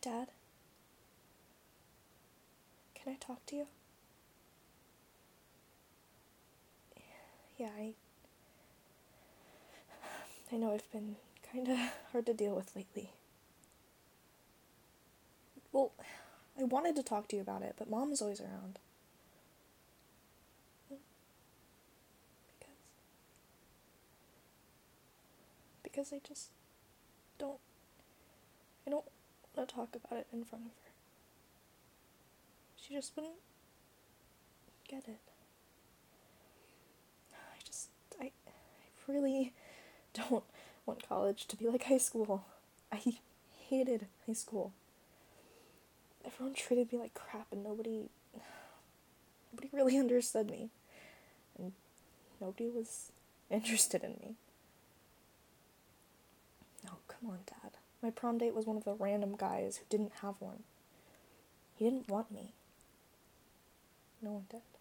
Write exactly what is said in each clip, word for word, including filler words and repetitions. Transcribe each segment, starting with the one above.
Dad? Can I talk to you? Yeah, I... I know I've been kinda hard to deal with lately. Well, I wanted to talk to you about it, but Mom's always around. Because... Because I just don't... I don't want to talk about it in front of her. She just wouldn't get it. I just... I... I really don't want college to be like high school. I hated high school. Everyone treated me like crap and nobody... Nobody really understood me. And nobody was interested in me. No, come on, Dad. My prom date was one of the random guys who didn't have one. He didn't want me. No one did.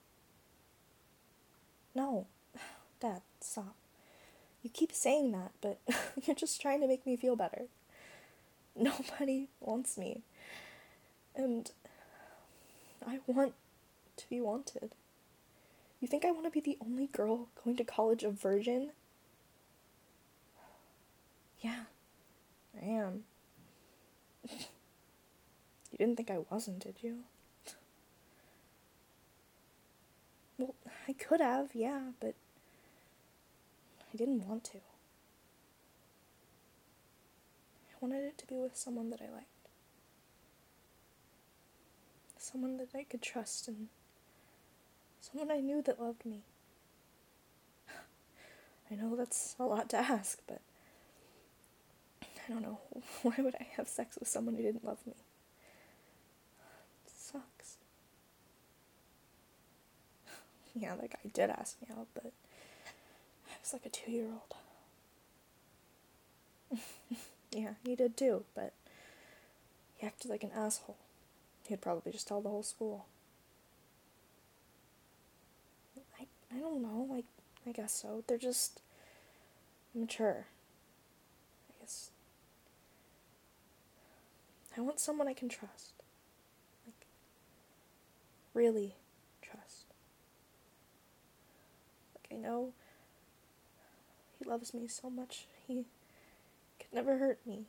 No. Dad, stop. You keep saying that, but you're just trying to make me feel better. Nobody wants me. And I want to be wanted. You think I want to be the only girl going to college a virgin? Yeah, I am. You didn't think I wasn't, did you? Well, I could have, yeah, but I didn't want to. I wanted it to be with someone that I liked. Someone that I could trust and someone I knew that loved me. I know that's a lot to ask, but I don't know. Why would I have sex with someone who didn't love me? It sucks. Yeah, that guy did ask me out, but I was like a two-year-old. Yeah, he did too, but he acted like an asshole. He'd probably just tell the whole school. I, I don't know, I, I guess so. They're just mature. I guess. I want someone I can trust. Like, really trust. Like, I know he loves me so much, he could never hurt me.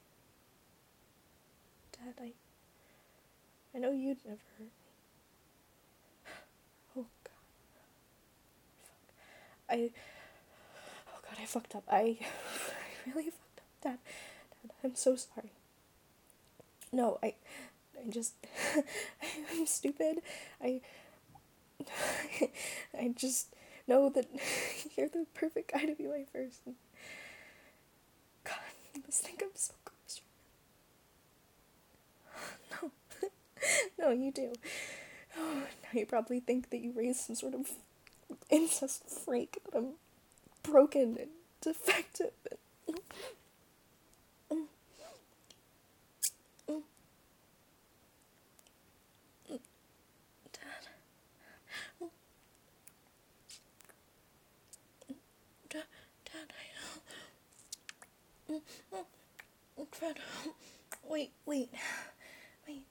Dad, I... I know you'd never hurt me. Oh, God. Fuck. I... Oh, God, I fucked up. I... I really fucked up. Dad. Dad, I'm so sorry. No, I... I just... I'm stupid. I... I just know that you're the perfect guy to be my first. And... God, you must think I'm so gross. No. No, you do. Oh, now you probably think that you raised some sort of incest freak, that I'm broken and defective. And... Mm. Mm. Mm. Dad. Mm. Dad, Dad, I... Mm. Mm. Fred, wait, wait, wait.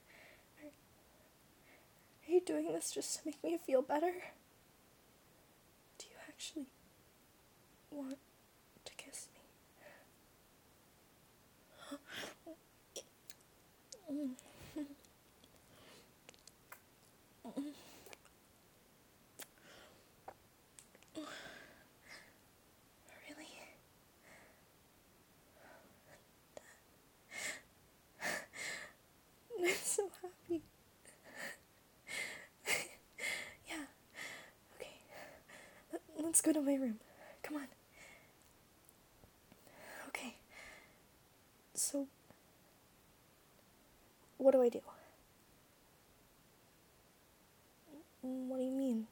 Are you doing this just to make me feel better? Do you actually want to kiss me? Mm. Mm. Really? I'm so happy. Yeah. Okay. Let, let's go to my room. Come on. Okay. So, what do I do? What do you mean?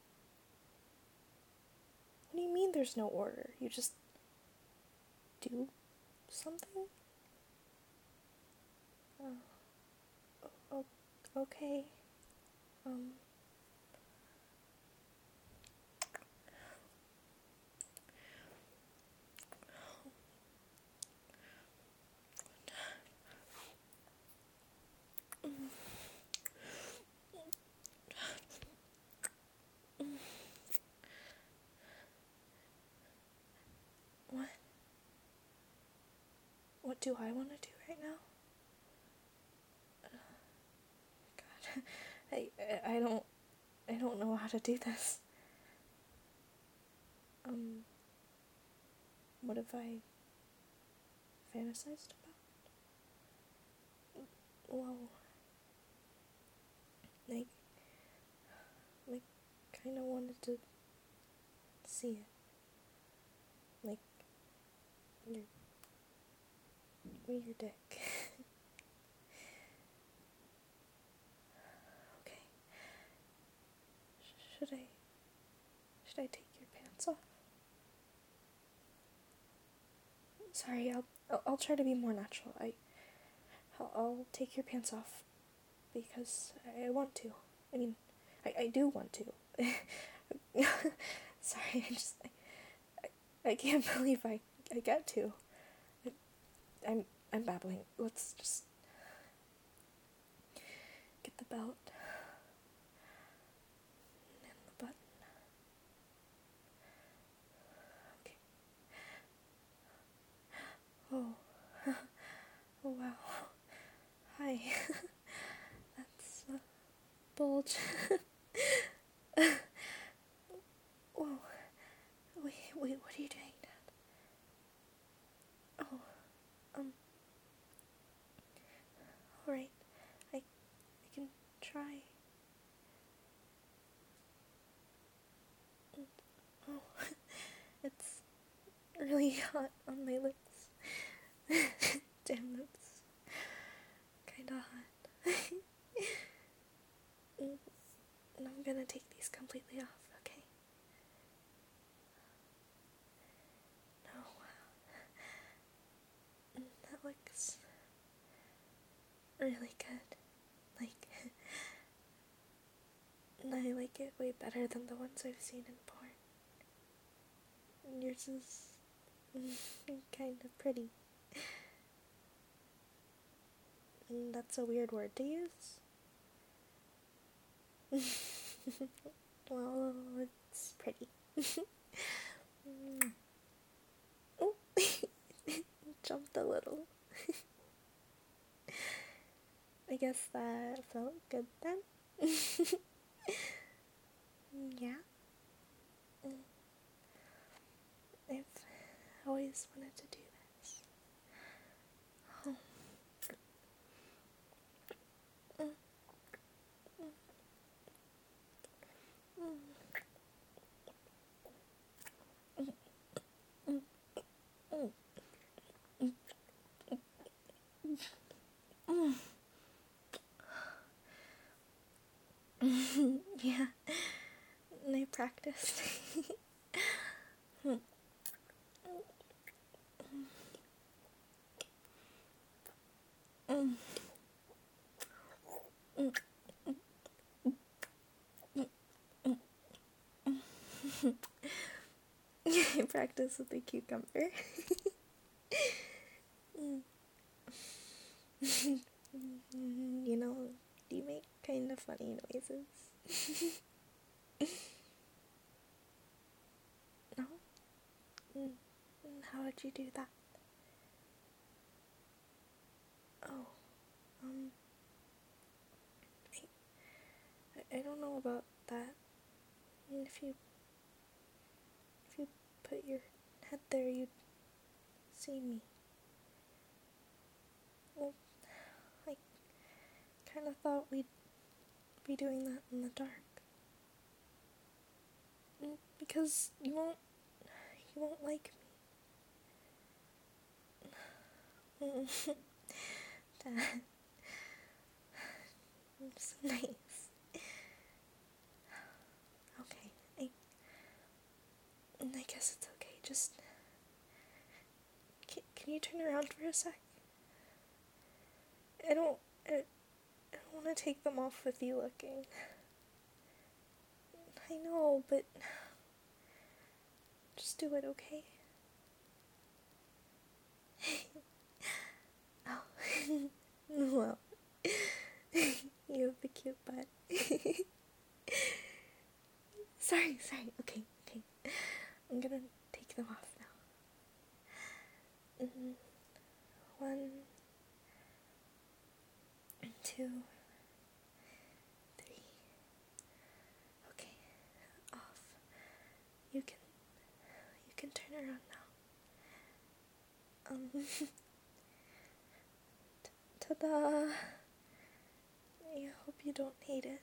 What do you mean there's no order? You just do something? Uh, o- okay. Um... do I want to do right now? God, I, I don't, I don't know how to do this. Um, what have I fantasized about? Well, I, I kind of wanted to see it. Like, your, your dick. Okay. Sh- should I, should I take your pants off? Sorry, I'll, I'll, I'll try to be more natural. I, I'll, I'll take your pants off because I want to. I mean, I, I do want to. Sorry, I just, I, I, I can't believe I, I get to. I, I'm, I'm babbling. Let's just get the belt and the button. Okay. Oh, oh wow. Hi. That's a bulge. Whoa. Wait, wait, what are you doing, Dad? Oh, um, alright. I, I can try. Oh, it's really hot on my lips. Damn, that's kinda hot. And I'm gonna take these completely off, okay? No. That looks really good. Like, and I like it way better than the ones I've seen in porn. Yours is kind of pretty. And that's a weird word to use. Well, it's pretty. Oh, jumped a little. I guess that felt good then. Yeah. I've always wanted to do this. Oh. Yeah, and I practiced. I practiced with the cucumber. You know, you make kind of funny noises. No? Mm, how would you do that? Oh, um, I, I don't know about that. I mean, if you, if you put your head there, you'd see me. Well, I kind of thought we'd be doing that in the dark. Mm, because you won't, you won't like me. Dad, I'm so nice. Okay, I, I guess it's okay, just, can, can you turn around for a sec? I don't, I, I don't want to take them off with you looking. I know, but just do it, okay? Oh, well, you have the cute butt. Sorry, sorry, okay, okay. I'm gonna take them off now. Mm-hmm. One, two, three. Okay, off. You can, you can turn around now. Um, ta-da! I hope you don't hate it.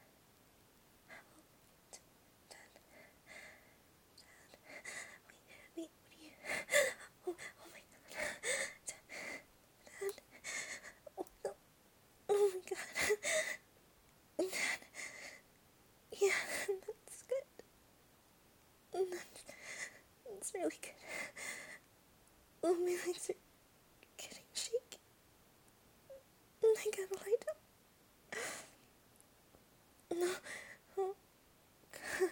Wait, what do you... Oh, oh my god. Dad. Oh, no. Oh my god. Dad. Yeah, that's good. That's, that's really good. Oh, my legs are getting shaky. I gotta lie down. No. Oh, god.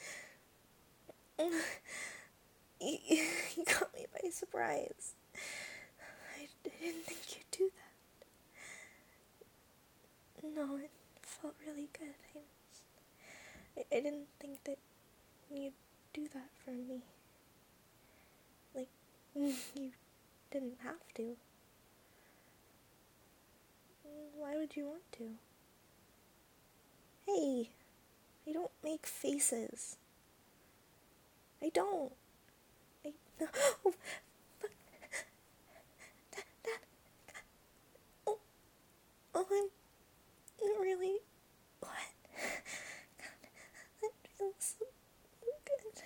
You, you got me by surprise. I didn't think you'd do that. No, it felt really good. I, I, I didn't think that you'd do that for me. Like, you didn't have to. Why would you want to? Hey, I don't make faces. I don't. I, no. Oh, fuck. Dad, Dad. Oh, oh, I'm really, what? God, that feels so good.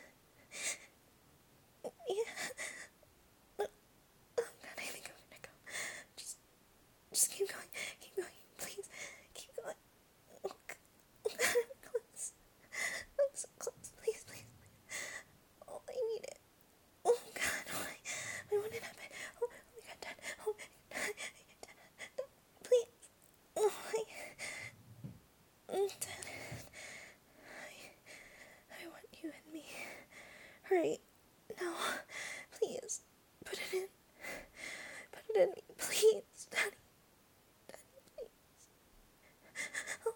Yeah. Oh, God, I think I'm gonna go. Just, just keep going, keep going, please. Keep going. Oh, God, I'm close. I'm so close. Please, please, please. Oh, I need it. Oh, God, why? Why won't it happen? Oh, oh my God, Dad. Oh, Dad, Dad, Dad, please. Oh, I, Dad, I, I want you and me. Hurry. No, please. Put it in. Put it in me, please. Daddy. Daddy, please. Oh.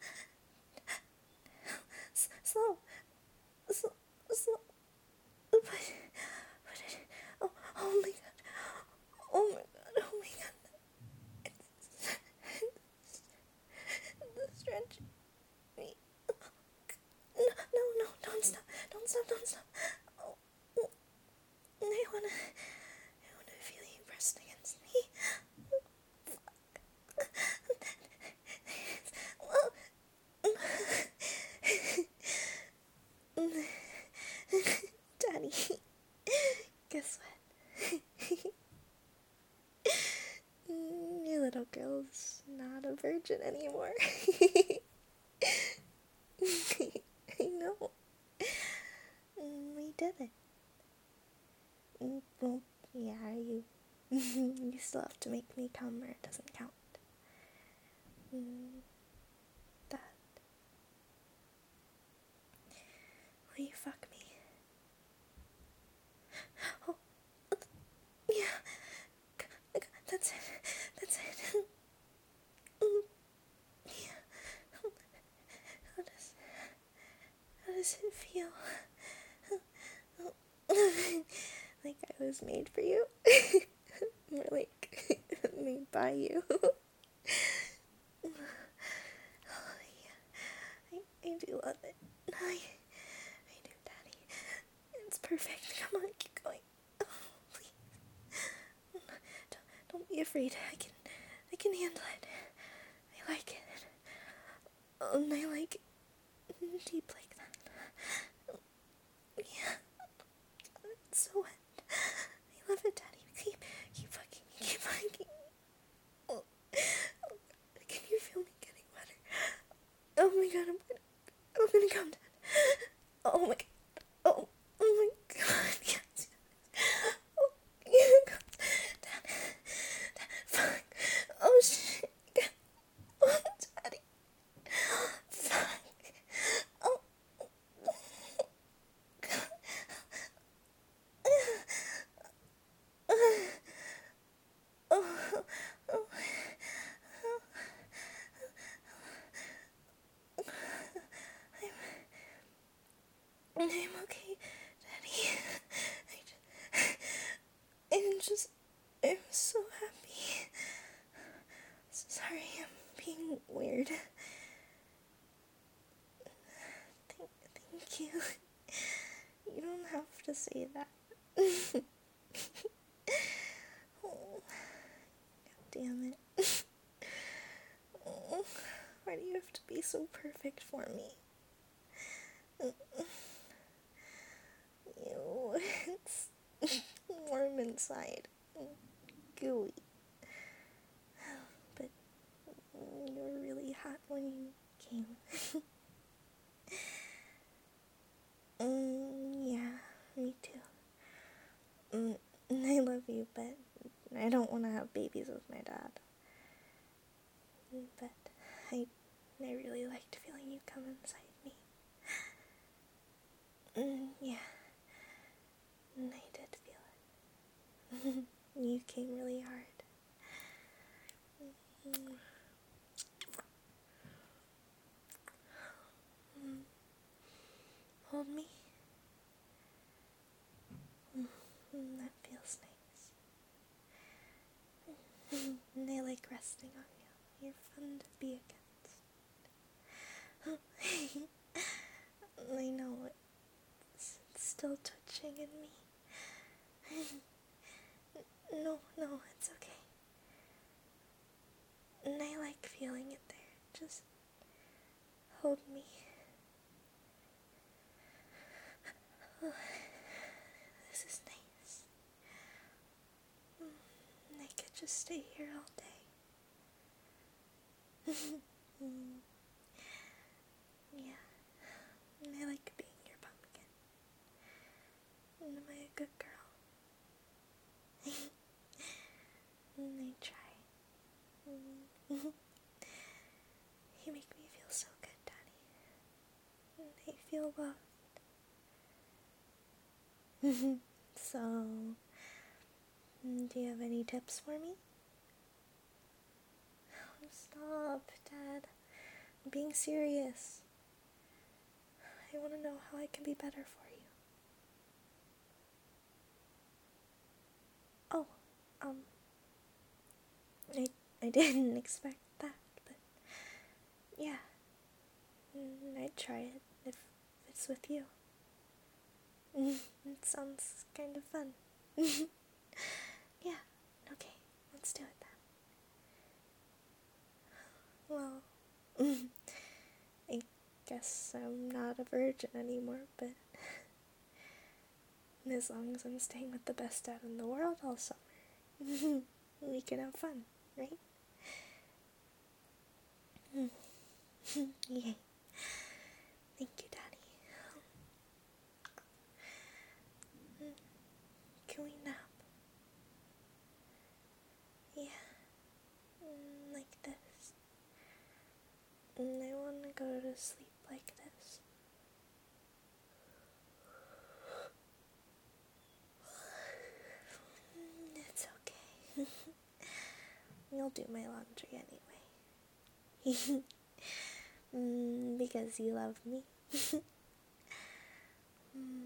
S- slow. Slow. Slow. Put, put it in. Oh, oh my God. Oh my God. Oh my God. It's, it's, it's stretching me. No, no, no, don't stop. Don't stop, don't stop. Oh, oh. I wanna, I wanna feel you pressed against me. Daddy, guess what? Your little girl's not a virgin anymore. I know. We did it. Well, yeah, you you still have to make me come or it doesn't count. Mm, Dad, will you fuck me? Oh, yeah, that's it, that's it. Mm, yeah. How does, how does it feel? Like I was made for you? Or like made by you? Oh yeah, I, I do love it. I, I do, Daddy. It's perfect. Come on, keep going. Oh, please. Don't, don't be afraid. I can, I can handle it. I like it. Um, I like it deep like that. Yeah. It's so wet. I love it, Daddy. Keep, keep fucking me. Keep fucking me. Oh, oh, can you feel me getting wetter? Oh my God, I'm gonna, I'm gonna come down. Oh my God. Oh, oh my God. Yes. Oh, yeah, come down. Down. Fuck. Oh shit. Oh, Daddy. Fuck. Oh. Oh. Oh. I'm okay, Daddy. I just, I'm just, I'm so happy. Sorry, I'm hard. Thank, thank you. You don't have to say that. Oh, God damn it. Oh, why do you have to be so perfect for me? Ew, it's warm inside. Gooey. But you were really hot when you came. mm, yeah, me too. Mm, I love you, but I don't want to have babies with my dad. But I, I really liked feeling you come inside me. Mm, yeah, and I did feel it. You came really hard. Mm. Mm. Hold me. Mm. Mm, that feels nice. Mm. And I like resting on you. You're fun to be against. I know it's, it's still twitching in me. No, no, it's okay. And I like feeling it there. Just hold me. This is nice. And I could just stay here all day. mm. Yeah. And I like being your pumpkin. And am I a good girl? And I try. Mm. You make me feel so good, Daddy. And I feel loved. So, do you have any tips for me? Oh, stop, Dad. I'm being serious. I want to know how I can be better for you. Oh, um, I, I didn't expect that, but yeah, mm, I'd try it if it's with you. It sounds kind of fun. Yeah, okay, let's do it then. Well, I guess I'm not a virgin anymore, but as long as I'm staying with the best dad in the world all summer, we can have fun, right? Yay. Thank you, Daddy. Can we nap? Yeah. Mm, like this. And I want to go to sleep like this. Mm, it's okay. You'll do my laundry anyway. mm, because you love me. mm,